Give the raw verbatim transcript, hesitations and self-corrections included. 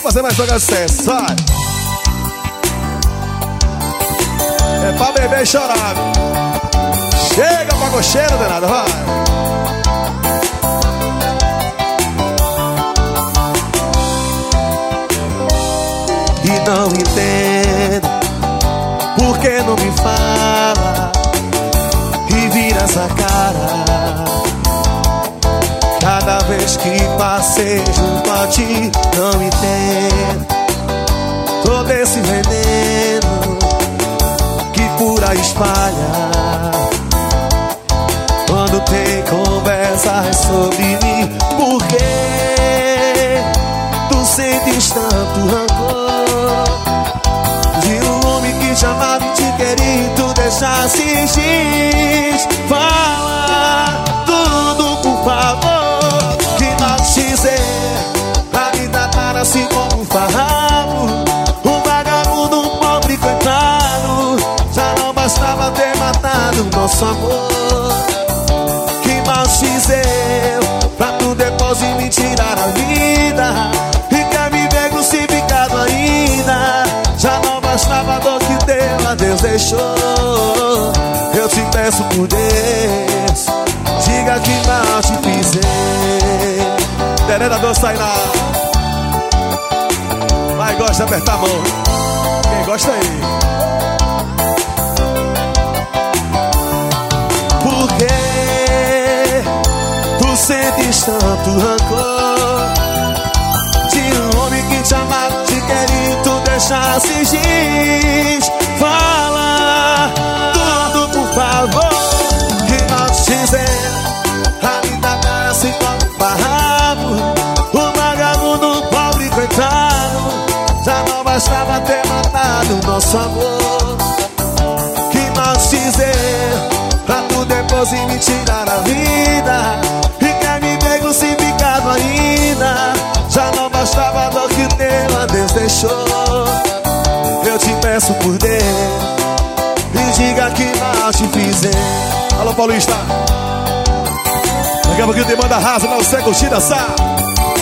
fazer mais um sucesso, vai. É pra beber e chorar. Chega pra cocheira, danada, vai. E não entendo por que não me fala e vira essa cara. Cada vez que passei junto a ti, não entendo todo esse veneno que por aí espalha. Quando tem conversas sobre mim, por que tu sentes tanto rancor de um homem que te amava e te queria e tu deixasse ir? Fala tudo, por favor, que não dizer pra me tratar assim como um farrapo, um vagabundo, um pobre coitado. Já não bastava ter matado nosso amor. Que mal fiz eu pra tu depois me tirar a vida e quer me ver crucificado ainda. Já não bastava a dor que deu, a Deus deixou. Eu te peço por Deus, diga que mal te fiz eu. Teré da dor sai lá. Vai, gosta de apertar a mão. Quem gosta aí? Por que tu sentes tanto rancor de um homem que te amava, te queria e tu deixasse ir? Fala tudo, por favor, que não te dizer a vida tá assim como um farrapo, um vagabundo, um pobre coitado. Já não bastava ter matado nosso amor. Que mal te dizer pra tu depois me tirar a vida e quer me ver crucificado ainda. Já não bastava a dor que teu a Deus deixou. Eu te peço por Deus, me diga que mal te fiz eu. Alô, Paulista, daqui a pouquinho tem banda rasa pra você curtir dançar.